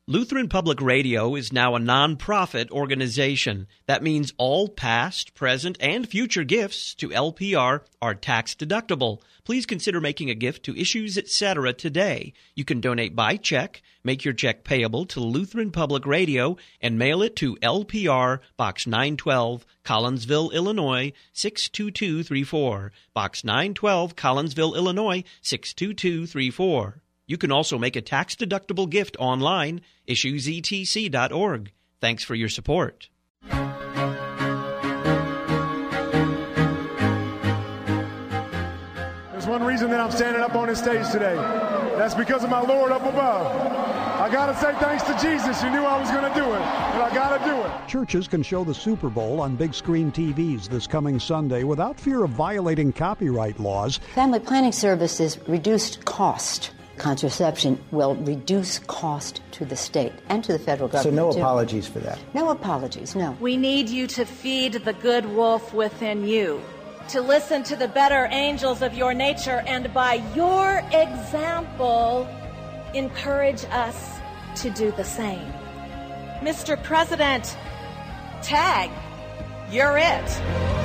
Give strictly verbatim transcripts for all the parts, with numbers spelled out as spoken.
Lutheran Public Radio is now a nonprofit organization. That means all past, present, and future gifts to L P R are tax deductible. Please consider making a gift to Issues Etc. today. You can donate by check, make your check payable to Lutheran Public Radio, and mail it to L P R, Box nine twelve, Collinsville, Illinois, six two two three four. Box nine twelve, Collinsville, Illinois, six two two three four. You can also make a tax-deductible gift online, issues e t c dot org. Thanks for your support. There's one reason that I'm standing up on this stage today. That's because of my Lord up above. I got to say thanks to Jesus who knew I was going to do it, and I got to do it. Churches can show the Super Bowl on big screen T Vs this coming Sunday without fear of violating copyright laws. Family Planning Services reduced cost. Contraception will reduce cost to the state and to the federal government. So no too. apologies for that? No apologies, no. We need you to feed the good wolf within you, to listen to the better angels of your nature, and by your example, encourage us to do the same. Mister President, tag, you're it.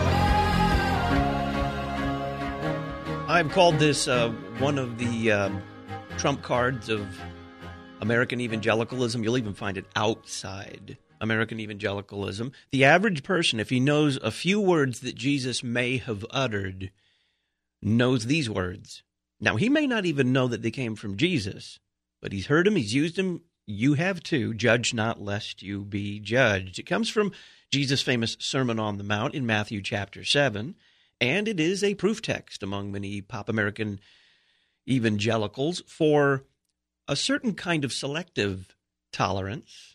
I've called this uh, one of the uh, trump cards of American evangelicalism. You'll even find it outside American evangelicalism. The average person, if he knows a few words that Jesus may have uttered, knows these words. Now, he may not even know that they came from Jesus, but he's heard them, he's used them. You have too. Judge not, lest you be judged. It comes from Jesus' famous Sermon on the Mount in Matthew chapter seven, and it is a proof text among many pop American evangelicals for a certain kind of selective tolerance.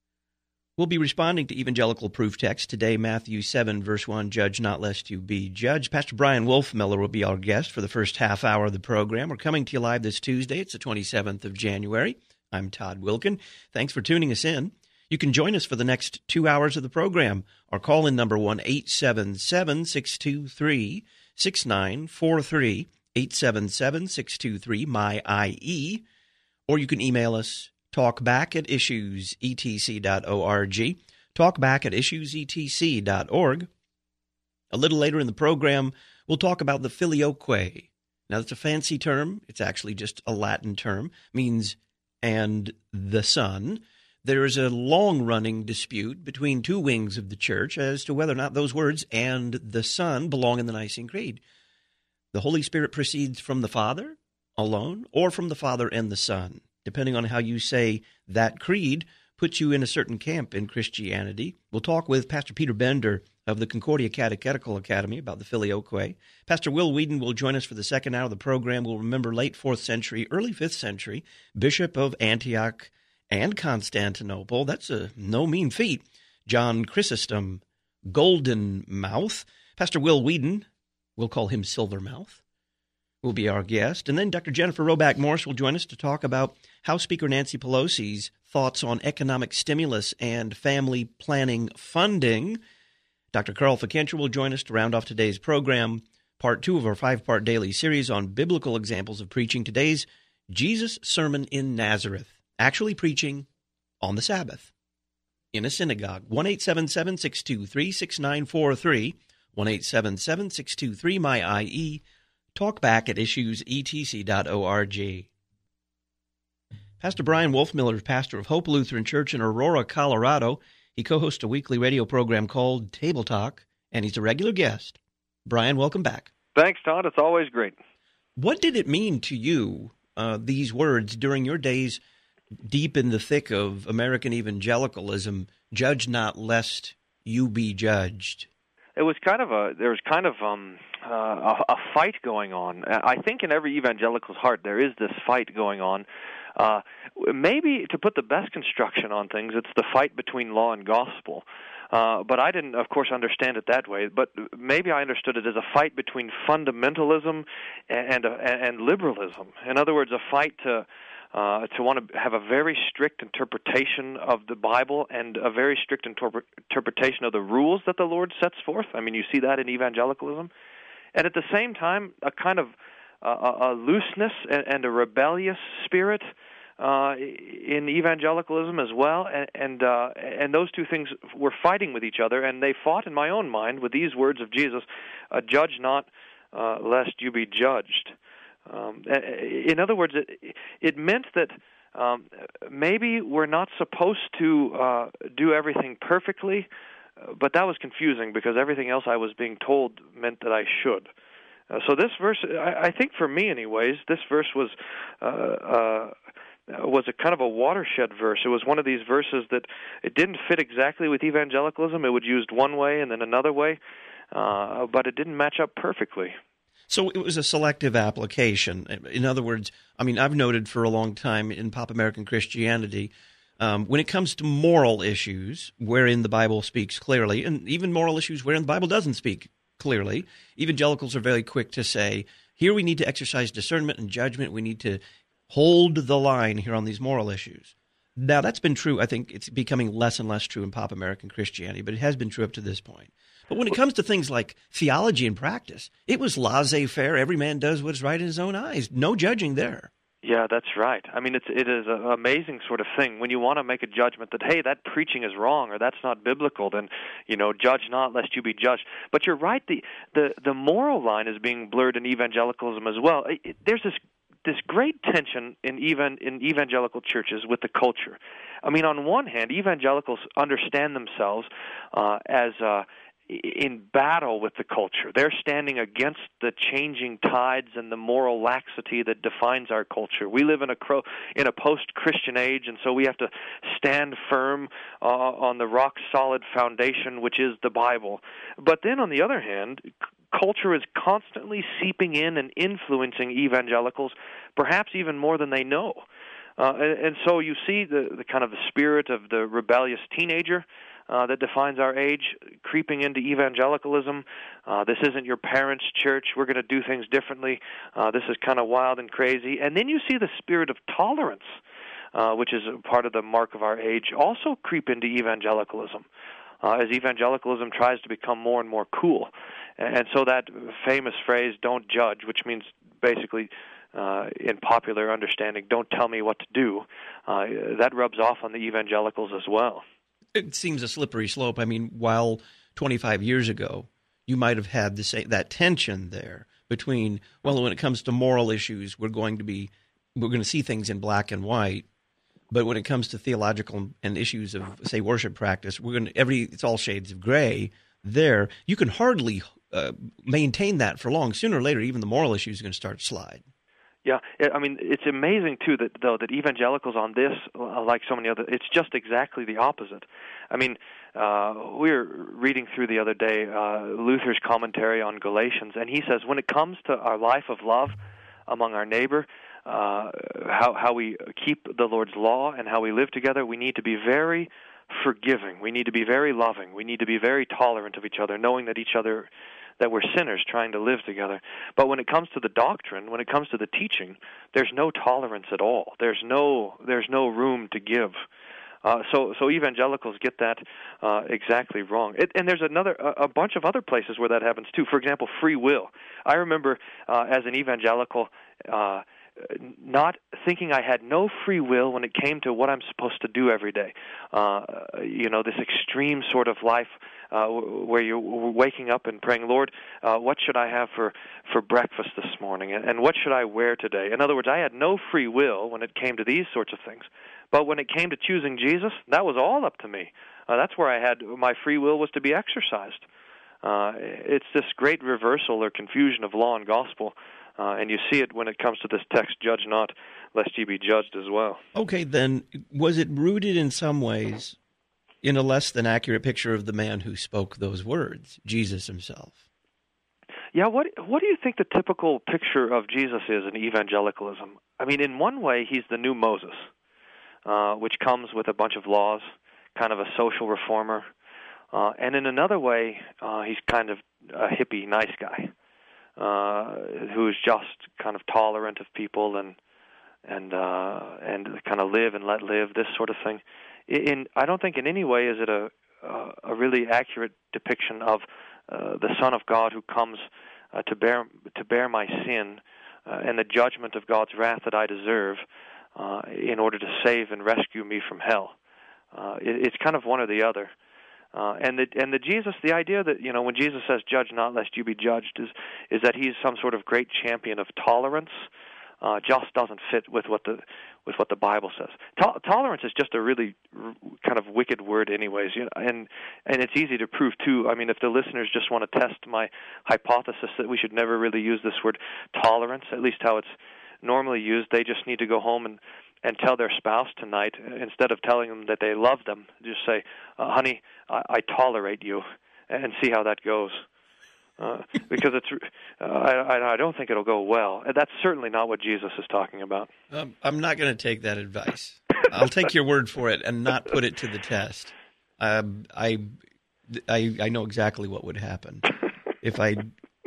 We'll be responding to evangelical proof text today, Matthew seven, verse one, judge not lest you be judged. Pastor Brian Wolfmiller will be our guest for the first half hour of the program. We're coming to you live this Tuesday. It's the twenty-seventh of January. I'm Todd Wilkin. Thanks for tuning us in. You can join us for the next two hours of the program. Our call-in number one eight seven seven, six two three, six nine four three, eight seven seven, six two three, M Y I E, or you can email us, talkback at issues e t c dot org, talkback at issues e t c dot org. A little later in the program, we'll talk about the filioque. Now, that's a fancy term. It's actually just a Latin term. It means and the Son. There is a long-running dispute between two wings of the church as to whether or not those words and the Son belong in the Nicene Creed. The Holy Spirit proceeds from the Father alone or from the Father and the Son. Depending on how you say that creed, puts you in a certain camp in Christianity. We'll talk with Pastor Peter Bender of the Concordia Catechetical Academy about the filioque. Pastor Will Whedon will join us for the second hour of the program. We'll remember late fourth century, early fifth century, Bishop of Antioch and Constantinople. That's a no mean feat. John Chrysostom, Golden Mouth. Pastor Will Whedon, we'll call him Silvermouth, will be our guest. And then Doctor Jennifer Roback Morse will join us to talk about House Speaker Nancy Pelosi's thoughts on economic stimulus and family planning funding. Doctor Carl Fikentra will join us to round off today's program, part two of our five-part daily series on biblical examples of preaching. Today's Jesus' Sermon in Nazareth, actually preaching on the Sabbath in a synagogue. one eight seven seven, six two three, six nine four three, one eight seven seven, six two three, M Y I E, talkback at issues e t c dot org. Pastor Brian Wolfmiller is pastor of Hope Lutheran Church in Aurora, Colorado. He co-hosts a weekly radio program called Table Talk, and he's a regular guest. Brian, welcome back. Thanks, Todd. It's always great. What did it mean to you, uh, these words, during your days deep in the thick of American evangelicalism, judge not lest you be judged? It was kind of a, there was kind of um, uh, a, a fight going on. I think in every evangelical's heart there is this fight going on. Uh, maybe to put the best construction on things, it's the fight between law and gospel. Uh, but I didn't, of course, understand it that way. But maybe I understood it as a fight between fundamentalism and and, and liberalism. In other words, a fight to uh, to want to have a very strict interpretation of the Bible and a very strict interpre- interpretation of the rules that the Lord sets forth. I mean, you see that in evangelicalism. And at the same time, a kind of uh, a, a looseness and, and a rebellious spirit uh, in evangelicalism as well, and and, uh, and those two things were fighting with each other, and they fought in my own mind with these words of Jesus, uh, "Judge not, uh, lest you be judged." Um, in other words, it, it meant that um, maybe we're not supposed to uh, do everything perfectly, but that was confusing because everything else I was being told meant that I should. Uh, so this verse, I, I think for me anyways, this verse was uh, uh, was a kind of a watershed verse. It was one of these verses that it didn't fit exactly with evangelicalism. It was used one way and then another way, uh, but it didn't match up perfectly. So it was a selective application. In other words, I mean, I've noted for a long time in pop American Christianity, um, when it comes to moral issues wherein the Bible speaks clearly, and even moral issues wherein the Bible doesn't speak clearly, evangelicals are very quick to say, here we need to exercise discernment and judgment. We need to hold the line here on these moral issues. Now, that's been true. I think it's becoming less and less true in pop American Christianity, but it has been true up to this point. But when it comes to things like theology and practice, it was laissez-faire. Every man does what's right in his own eyes. No judging there. Yeah, that's right. I mean, it's it is an amazing sort of thing. When you want to make a judgment that, hey, that preaching is wrong or that's not biblical, then, you know, judge not lest you be judged. But you're right, the the, the moral line is being blurred in evangelicalism as well. It, it, there's this this great tension in even in evangelical churches with the culture. I mean, on one hand, evangelicals understand themselves uh, as uh, in battle with the culture. They're standing against the changing tides and the moral laxity that defines our culture. We live in a cro- in a post-Christian age, and so we have to stand firm uh, on the rock-solid foundation, which is the Bible. But then, on the other hand, culture is constantly seeping in and influencing evangelicals, perhaps even more than they know. Uh, and, and so you see the, the kind of the spirit of the rebellious teenager uh, that defines our age creeping into evangelicalism. Uh, this isn't your parents' church. We're going to do things differently. Uh, this is kind of wild and crazy. And then you see the spirit of tolerance, uh, which is a part of the mark of our age, also creep into evangelicalism. Uh, as evangelicalism tries to become more and more cool. And so that famous phrase, don't judge, which means basically, uh, in popular understanding, don't tell me what to do, uh, that rubs off on the evangelicals as well. It seems a slippery slope. I mean, while twenty-five years ago, you might have had the same, that tension there between, well, when it comes to moral issues, we're going to be, we're going to see things in black and white. But when it comes to theological and issues of, say, worship practice, we're going to every it's all shades of gray. There, you can hardly uh, maintain that for long. Sooner or later, even the moral issues are going to start to slide. Yeah, I mean, it's amazing too that though that evangelicals on this, uh, like so many other, it's just exactly the opposite. I mean, uh, we were reading through the other day uh, Luther's commentary on Galatians, and he says when it comes to our life of love among our neighbor, Uh, how how we keep the Lord's law and how we live together, we need to be very forgiving. We need to be very loving. We need to be very tolerant of each other, knowing that each other, that we're sinners trying to live together. But when it comes to the doctrine, when it comes to the teaching, there's no tolerance at all. There's no there's no room to give. Uh, so so evangelicals get that uh, exactly wrong. It, and there's another a, a bunch of other places where that happens too. For example, free will. I remember uh, as an evangelical. Uh, not thinking I had no free will when it came to what I'm supposed to do every day. Uh, you know, this extreme sort of life uh, where you're waking up and praying, Lord, uh, what should I have for, for breakfast this morning? And, and what should I wear today? In other words, I had no free will when it came to these sorts of things. But when it came to choosing Jesus, that was all up to me. Uh, that's where I had my free will was to be exercised. Uh, it's this great reversal or confusion of law and gospel. Uh, and you see it when it comes to this text, judge not, lest ye be judged as well. Okay, then, was it rooted in some ways in a less than accurate picture of the man who spoke those words, Jesus himself? Yeah, what what do you think the typical picture of Jesus is in evangelicalism? I mean, in one way, he's the new Moses, uh, which comes with a bunch of laws, kind of a social reformer. Uh, and in another way, uh, he's kind of a hippie, nice guy. Uh, who is just kind of tolerant of people and and uh, and kind of live and let live, this sort of thing. In I don't think in any way is it a uh, a really accurate depiction of uh, the Son of God who comes uh, to bear to bear my sin uh, and the judgment of God's wrath that I deserve. uh, in order to save and rescue me from hell. Uh, it, it's kind of one or the other. Uh, and the and the Jesus, the idea that, you know, when Jesus says, "Judge not, lest you be judged," is is that he's some sort of great champion of tolerance. Uh, just doesn't fit with what the with what the Bible says. To- tolerance is just a really r- kind of wicked word, anyways. You know, and and it's easy to prove too. I mean, if the listeners just want to test my hypothesis that we should never really use this word tolerance, at least how it's normally used, they just need to go home and and tell their spouse tonight, instead of telling them that they love them, just say, uh, "Honey, I, I tolerate you," and see how that goes. Uh, because it's, uh, I, I don't think it'll go well. And that's certainly not what Jesus is talking about. Um, I'm not going to take that advice. I'll take your word for it and not put it to the test. Um, I, I, I know exactly what would happen if I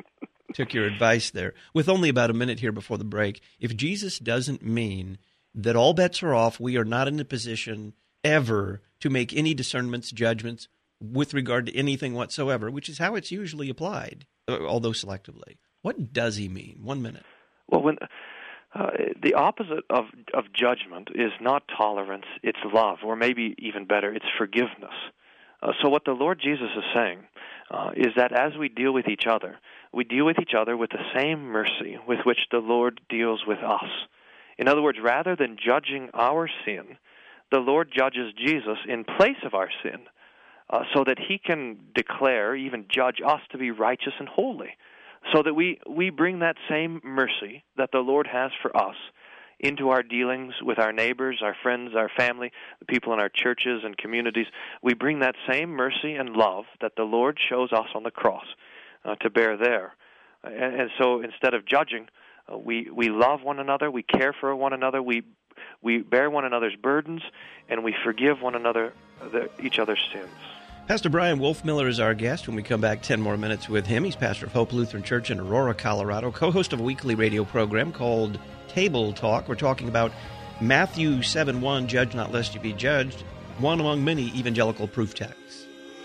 took your advice there. With only about a minute here before the break, if Jesus doesn't mean that all bets are off, we are not in a position ever to make any discernments, judgments, with regard to anything whatsoever, which is how it's usually applied, although selectively. What does he mean? One minute. Well, when uh, the opposite of of judgment is not tolerance, it's love, or maybe even better, it's forgiveness. Uh, so what the Lord Jesus is saying uh, is that as we deal with each other, we deal with each other with the same mercy with which the Lord deals with us. In other words, rather than judging our sin, the Lord judges Jesus in place of our sin, Uh, so that he can declare, even judge us to be righteous and holy, so that we, we bring that same mercy that the Lord has for us into our dealings with our neighbors, our friends, our family, the people in our churches and communities. We bring that same mercy and love that the Lord shows us on the cross uh, to bear there. And, and so instead of judging, uh, we, we love one another, we care for one another, we we bear one another's burdens, and we forgive one another, the, each other's sins. Pastor Brian Wolfmiller is our guest. When we come back, ten more minutes with him. He's pastor of Hope Lutheran Church in Aurora, Colorado, co-host of a weekly radio program called Table Talk. We're talking about Matthew seven one, Judge not lest you be judged, one among many evangelical proof texts.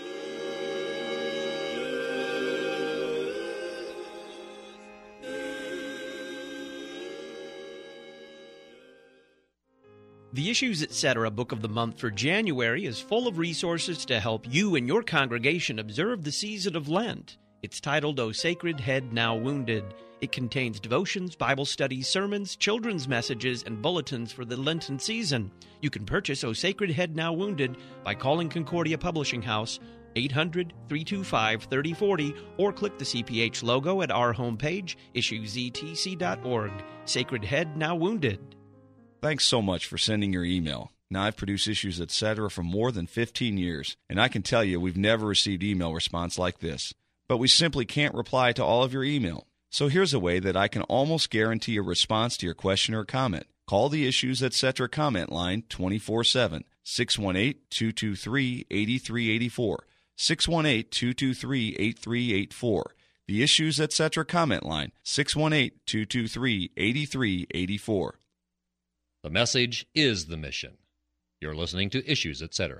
The Issues Etc. Book of the Month for January is full of resources to help you and your congregation observe the season of Lent. It's titled, O Sacred Head Now Wounded. It contains devotions, Bible studies, sermons, children's messages, and bulletins for the Lenten season. You can purchase O Sacred Head Now Wounded by calling Concordia Publishing House, eight hundred, three two five, three oh four oh, or click the C P H logo at our homepage, issues e t c dot org. Sacred Head Now Wounded. Thanks so much for sending your email. Now, I've produced Issues Etc. for more than fifteen years, and I can tell you we've never received email response like this. But we simply can't reply to all of your email. So here's a way that I can almost guarantee a response to your question or comment. Call the Issues Etc. comment line twenty-four seven, six one eight, two two three, eight three eight four, six one eight, two two three, eight three eight four. The Issues Etc. comment line, six one eight, two two three, eight three eight four. The message is the mission. You're listening to Issues Etc.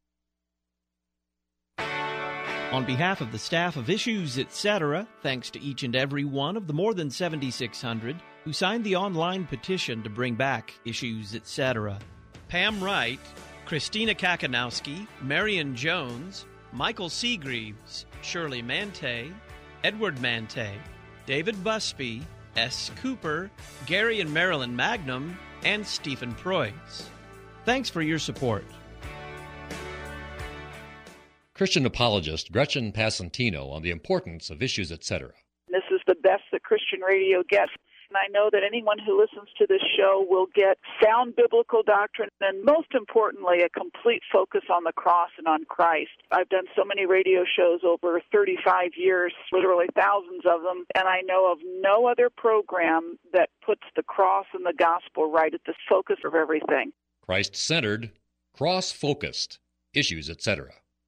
On behalf of the staff of Issues Etc., thanks to each and every one of the more than seventy-six hundred who signed the online petition to bring back Issues Etc. Pam Wright, Christina Kakanowski, Marion Jones, Michael Seagreaves, Shirley Mante, Edward Mante, David Busby, S. Cooper, Gary and Marilyn Magnum, and Stephen Preuss. Thanks for your support. Christian apologist Gretchen Passantino on the importance of Issues Etc. This is the best that Christian radio gets. And I know that anyone who listens to this show will get sound biblical doctrine and, most importantly, a complete focus on the cross and on Christ. I've done so many radio shows over thirty-five years, literally thousands of them, and I know of no other program that puts the cross and the gospel right at the focus of everything. Christ-centered, cross-focused, Issues Etc.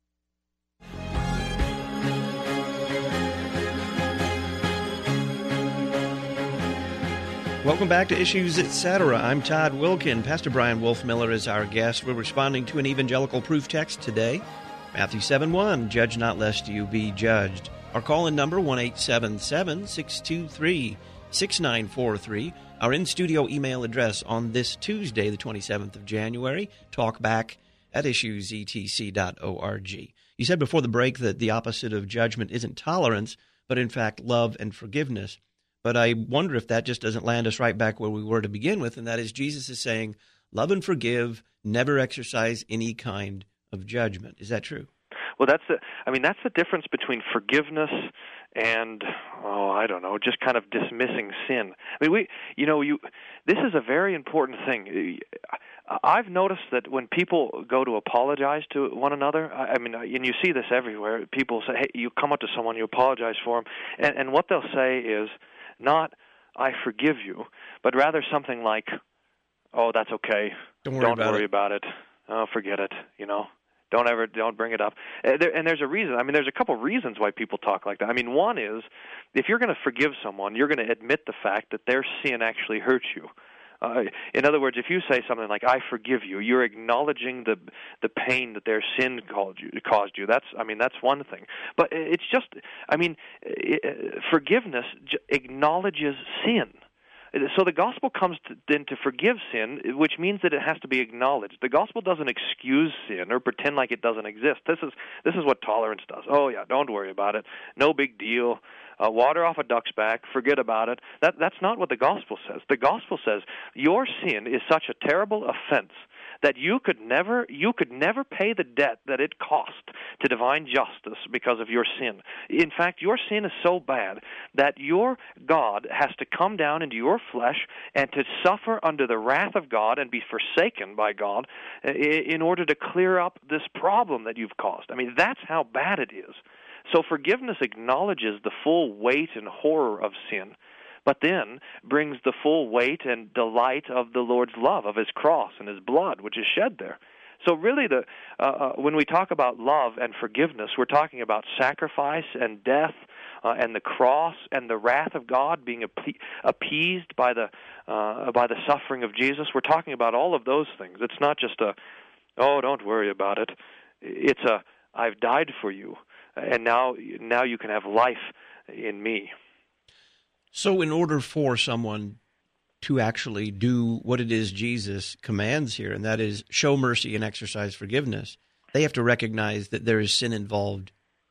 Welcome back to Issues Etc. I'm Todd Wilkin. Pastor Brian Wolfmiller is our guest. We're responding to an evangelical proof text today. Matthew seven one, Judge not lest you be judged. Our call-in number, one eight seven seven, six two three, six nine four three. Our in-studio email address on this Tuesday, the twenty-seventh of January, talkback at issues e t c dot org. You said before the break that the opposite of judgment isn't tolerance, but in fact love and forgiveness. But I wonder if that just doesn't land us right back where we were to begin with, and that is Jesus is saying, love and forgive, never exercise any kind of judgment. Is that true? Well, that's the, I mean, that's the difference between forgiveness and, oh, I don't know, just kind of dismissing sin. I mean, we, you know, you, this is a very important thing. I've noticed that when people go to apologize to one another, I mean, and you see this everywhere, people say, hey, you come up to someone, you apologize for them, and, and what they'll say is not, I forgive you, but rather something like, oh, that's okay. Don't worry, don't about, worry it. about it. Oh, forget it, you know. Don't ever, don't bring it up. And, there, and there's a reason. I mean, there's a couple reasons why people talk like that. I mean, one is, if you're going to forgive someone, you're going to admit the fact that their sin actually hurt you. Uh, in other words, if you say something like, I forgive you, you're acknowledging the the pain that their sin caused you. Caused you. That's, I mean, that's one thing. But it's just, I mean, it, forgiveness acknowledges sin. So the gospel comes to, then to forgive sin, which means that it has to be acknowledged. The gospel doesn't excuse sin or pretend like it doesn't exist. This is this is what tolerance does. Oh yeah, don't worry about it. No big deal. Uh, water off a duck's back. Forget about it. That that's not what the gospel says. The gospel says your sin is such a terrible offense that you could never you could never pay the debt that it cost to divine justice because of your sin. In fact, your sin is so bad that your God has to come down into your flesh and to suffer under the wrath of God and be forsaken by God in order to clear up this problem that you've caused. I mean, that's how bad it is. So forgiveness acknowledges the full weight and horror of sin, but then brings the full weight and delight of the Lord's love, of His cross and His blood, which is shed there. So really, the uh, uh, when we talk about love and forgiveness, we're talking about sacrifice and death uh, and the cross and the wrath of God being appe- appeased by the uh, by the suffering of Jesus. We're talking about all of those things. It's not just a, oh, don't worry about it. It's a, I've died for you, and now now you can have life in me. So in order for someone to actually do what it is Jesus commands here, and that is show mercy and exercise forgiveness, they have to recognize that there is sin involved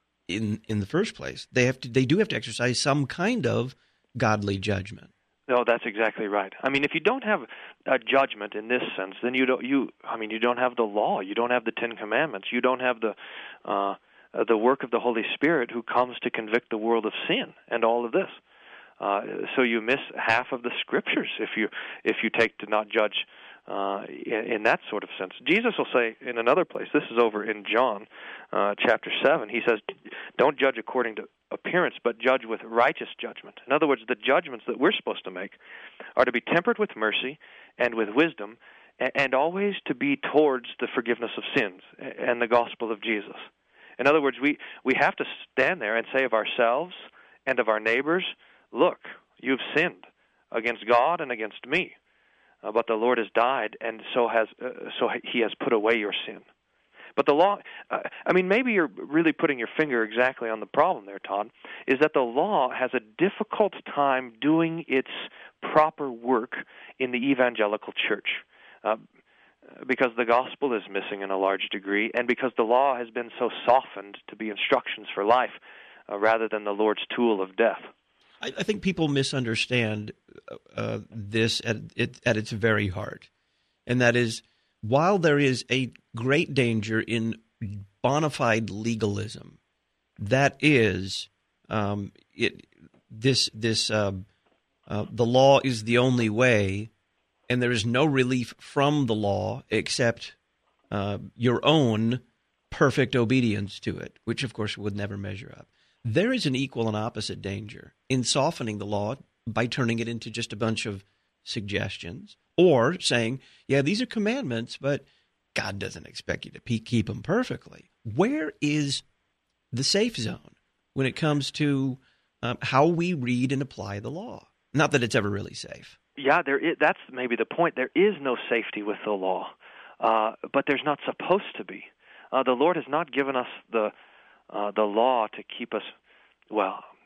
in in the first place. They have to they do have to exercise some kind of godly judgment. No, that's exactly right. I mean, if you don't have a judgment in this sense, then you don't you I mean, you don't have the law, you don't have the Ten Commandments, you don't have the uh the work of the Holy Spirit who comes to convict the world of sin and all of this. Uh, so you miss half of the Scriptures if you if you take to not judge uh, in, in that sort of sense. Jesus will say in another place, this is over in John uh, chapter seven, he says, don't judge according to appearance, but judge with righteous judgment. In other words, the judgments that we're supposed to make are to be tempered with mercy and with wisdom, and, and always to be towards the forgiveness of sins and the gospel of Jesus. In other words, we, we have to stand there and say of ourselves and of our neighbors, look, you've sinned against God and against me, uh, but the Lord has died, and so has uh, so He has put away your sin. But the law, uh, I mean, maybe you're really putting your finger exactly on the problem there, Todd, is that the law has a difficult time doing its proper work in the evangelical church. Uh, because the gospel is missing in a large degree, and because the law has been so softened to be instructions for life uh, rather than the Lord's tool of death. I, I think people misunderstand uh, this at, it, at its very heart, and that is, while there is a great danger in bona fide legalism, that is, um, it this this uh, uh, the law is the only way, and there is no relief from the law except uh, your own perfect obedience to it, which, of course, would never measure up. There is an equal and opposite danger in softening the law by turning it into just a bunch of suggestions, or saying, yeah, these are commandments, but God doesn't expect you to keep them perfectly. Where is the safe zone when it comes to um, how we read and apply the law? Not that it's ever really safe. Yeah, there is, that's maybe the point. There is no safety with the law, uh, but there's not supposed to be. Uh, the Lord has not given us the uh, the law to keep us, well,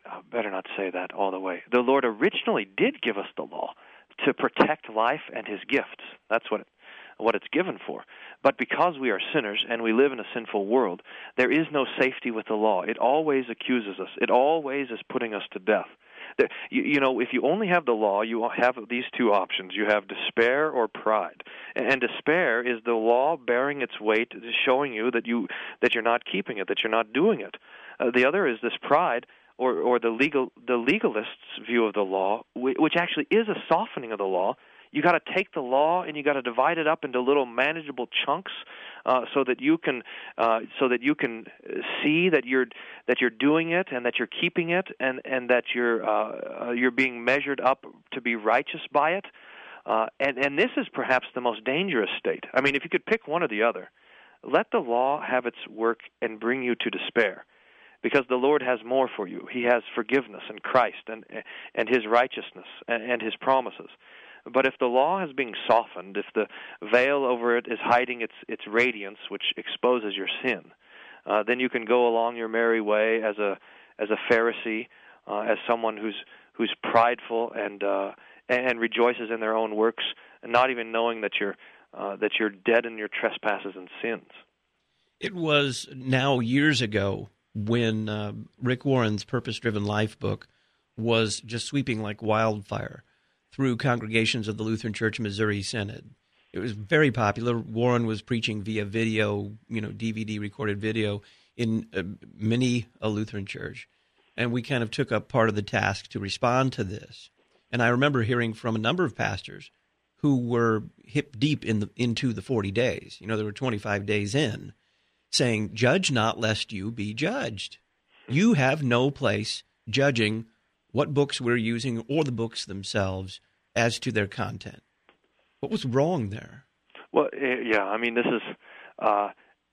I better not say that all the way. The Lord originally did give us the law to protect life and his gifts. That's what it, what it's given for. But because we are sinners and we live in a sinful world, there is no safety with the law. It always accuses us. It always is putting us to death. There, you, you know, if you only have the law, you have these two options. You have despair or pride. And, and despair is the law bearing its weight, showing you that, you, that you're not keeping it, that you're not doing it. Uh, the other is this pride, or, or the legal the legalist's view of the law, which actually is a softening of the law. You got to take the law and you got to divide it up into little manageable chunks, uh, so that you can uh, so that you can see that you're that you're doing it and that you're keeping it, and, and that you're uh, you're being measured up to be righteous by it. Uh, and and this is perhaps the most dangerous state. I mean, if you could pick one or the other, let the law have its work and bring you to despair. Because the Lord has more for you. He has forgiveness in Christ and and his righteousness and, and his promises. But if the law is being softened, if the veil over it is hiding its its radiance, which exposes your sin, uh, then you can go along your merry way as a as a Pharisee, uh, as someone who's who's prideful and uh, and rejoices in their own works, and not even knowing that you're uh, that you're dead in your trespasses and sins. It was now years ago when uh, Rick Warren's Purpose-Driven Life book was just sweeping like wildfire through congregations of the Lutheran Church Missouri Synod. It was very popular. Warren was preaching via video, you know, D V D recorded video in uh, many a Lutheran church. And we kind of took up part of the task to respond to this. And I remember hearing from a number of pastors who were hip deep in the, into the forty days. You know, there were twenty-five days in, saying, judge not lest you be judged. You have no place judging what books we're using or the books themselves as to their content. What was wrong there? Well, yeah, I mean, this is, uh,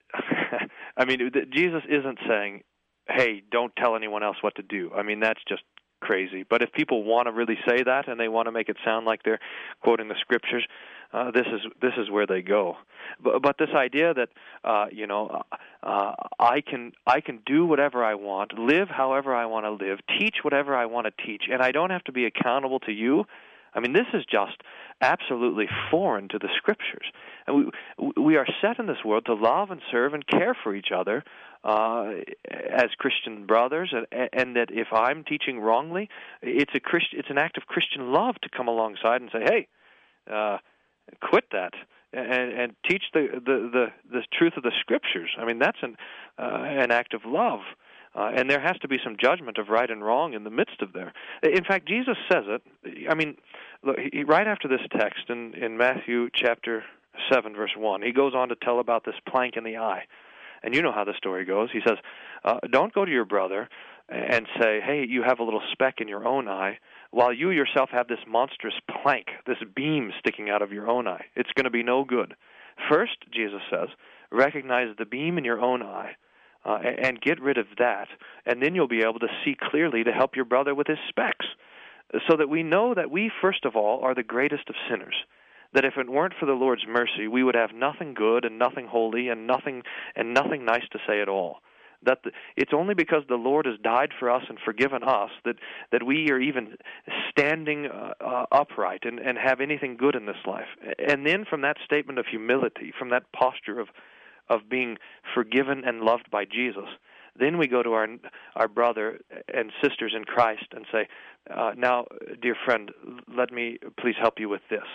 I mean, Jesus isn't saying, hey, don't tell anyone else what to do. I mean, that's just crazy. But if people want to really say that and they want to make it sound like they're quoting the scriptures, uh, this is this is where they go. But, but this idea that uh, you know uh, I can I can do whatever I want, live however I want to live, teach whatever I want to teach, and I don't have to be accountable to you. I mean, this is just absolutely foreign to the scriptures. And we we are set in this world to love and serve and care for each other uh, as Christian brothers, and, and that if I'm teaching wrongly, it's a Christ, it's an act of Christian love to come alongside and say, hey, uh, quit that and, and teach the, the, the, the truth of the scriptures. I mean, that's an uh, an act of love. Uh, and there has to be some judgment of right and wrong in the midst of there. In fact, Jesus says it. I mean, look, he, right after this text in, in Matthew chapter seven, verse one, he goes on to tell about this plank in the eye. And you know how the story goes. He says, uh, don't go to your brother and say, hey, you have a little speck in your own eye, while you yourself have this monstrous plank, this beam sticking out of your own eye. It's going to be no good. First, Jesus says, recognize the beam in your own eye. Uh, and get rid of that, and then you'll be able to see clearly to help your brother with his specks, so that we know that we, first of all, are the greatest of sinners, that if it weren't for the Lord's mercy, we would have nothing good and nothing holy and nothing and nothing nice to say at all. That the, it's only because the Lord has died for us and forgiven us that, that we are even standing uh, uh, upright and, and have anything good in this life. And then from that statement of humility, from that posture of of being forgiven and loved by Jesus, then we go to our our brother and sisters in Christ and say, uh, now, dear friend, let me please help you with this,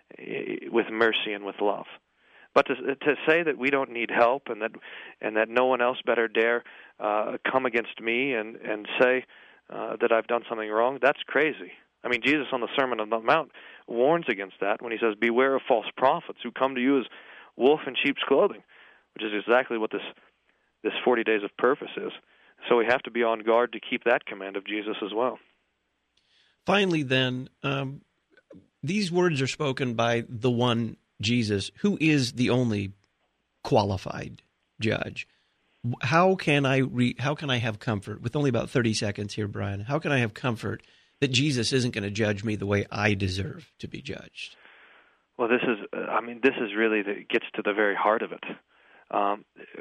with mercy and with love. But to, to say that we don't need help and that and that no one else better dare uh, come against me and, and say uh, that I've done something wrong, that's crazy. I mean, Jesus on the Sermon on the Mount warns against that when he says, beware of false prophets who come to you as wolf in sheep's clothing, which is exactly what this this forty days of purpose is. So we have to be on guard to keep that command of Jesus as well. Finally, then, um, these words are spoken by the one Jesus, who is the only qualified judge. How can I re- how can I have comfort, with only about thirty seconds here, Brian, how can I have comfort that Jesus isn't going to judge me the way I deserve to be judged? Well, this is, I mean, this is really, the, gets to the very heart of it. Um,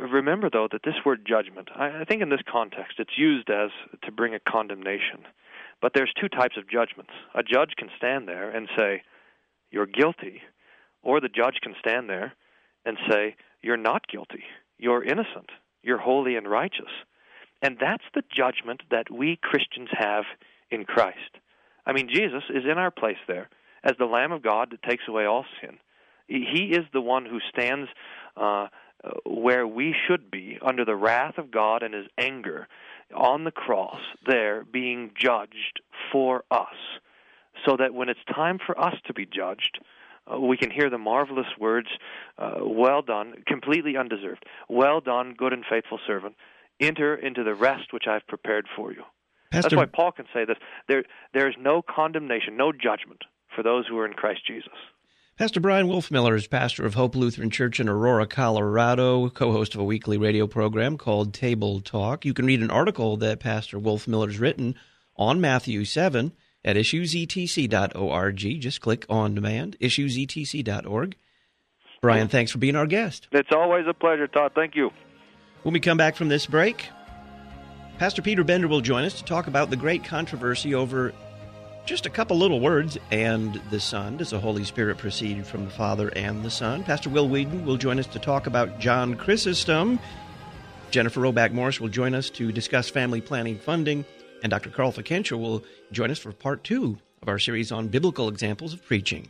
remember, though, that this word judgment, I, I think in this context, it's used as to bring a condemnation. But there's two types of judgments. A judge can stand there and say, you're guilty, or the judge can stand there and say, you're not guilty, you're innocent, you're holy and righteous. And that's the judgment that we Christians have in Christ. I mean, Jesus is in our place there as the Lamb of God that takes away all sin. He is the one who stands uh, where we should be under the wrath of God and his anger on the cross there being judged for us, so that when it's time for us to be judged, uh, we can hear the marvelous words, uh, well done, completely undeserved, well done, good and faithful servant, enter into the rest which I've prepared for you. Pastor, that's why Paul can say this, there, there is no condemnation, no judgment for those who are in Christ Jesus. Pastor Brian Wolfmiller is pastor of Hope Lutheran Church in Aurora, Colorado, co-host of a weekly radio program called Table Talk. You can read an article that Pastor Wolfmiller has written on Matthew seven at issues e t c dot org. Just click on demand, issues e t c dot org. Brian, thanks for being our guest. It's always a pleasure, Todd. Thank you. When we come back from this break, Pastor Peter Bender will join us to talk about the great controversy over just a couple little words, and the Son. Does the Holy Spirit proceed from the Father and the Son? Pastor Will Whedon will join us to talk about John Chrysostom. Jennifer Roback Morris will join us to discuss family planning funding, and Doctor Carl Fikentra will join us for part two of our series on biblical examples of preaching.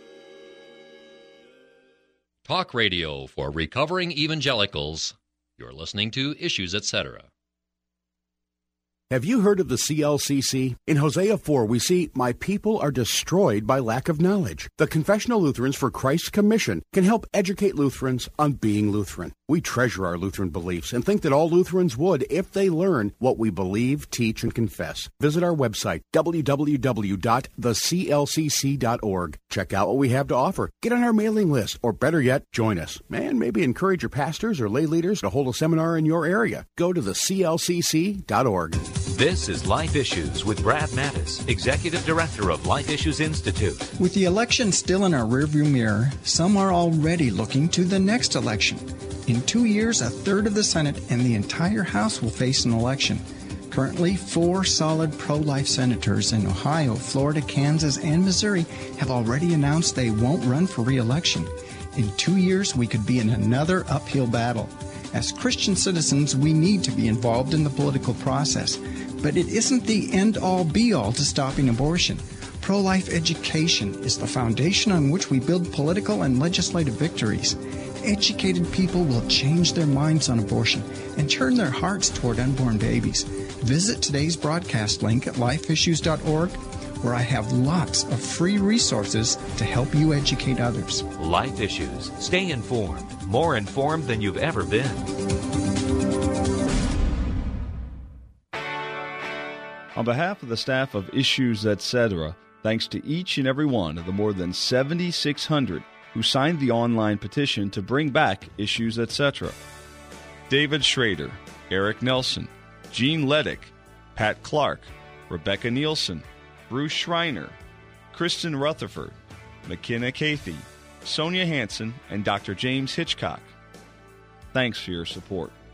Talk radio for recovering evangelicals. You're listening to Issues, et cetera. Have you heard of the C L C C? In Hosea four, we see, my people are destroyed by lack of knowledge. The Confessional Lutherans for Christ's Commission can help educate Lutherans on being Lutheran. We treasure our Lutheran beliefs and think that all Lutherans would if they learn what we believe, teach, and confess. Visit our website, w w w dot the c l c c dot org. Check out what we have to offer. Get on our mailing list, or better yet, join us. And maybe encourage your pastors or lay leaders to hold a seminar in your area. Go to the c l c c dot org. This is Life Issues with Brad Mattis, Executive Director of Life Issues Institute. With the election still in our rearview mirror, some are already looking to the next election. In two years, a third of the Senate and the entire House will face an election. Currently, four solid pro-life senators in Ohio, Florida, Kansas, and Missouri have already announced they won't run for re-election. In two years, we could be in another uphill battle. As Christian citizens, we need to be involved in the political process. But it isn't the end-all, be-all to stopping abortion. Pro-life education is the foundation on which we build political and legislative victories. Educated people will change their minds on abortion and turn their hearts toward unborn babies. Visit today's broadcast link at life issues dot org, where I have lots of free resources to help you educate others. Life Issues. Stay informed. More informed than you've ever been. On behalf of the staff of Issues, et cetera, thanks to each and every one of the more than seven thousand six hundred who signed the online petition to bring back Issues, et cetera. David Schrader, Eric Nelson, Gene Leddick, Pat Clark, Rebecca Nielsen, Bruce Schreiner, Kristen Rutherford, McKenna Cathy, Sonia Hansen, and Doctor James Hitchcock. Thanks for your support.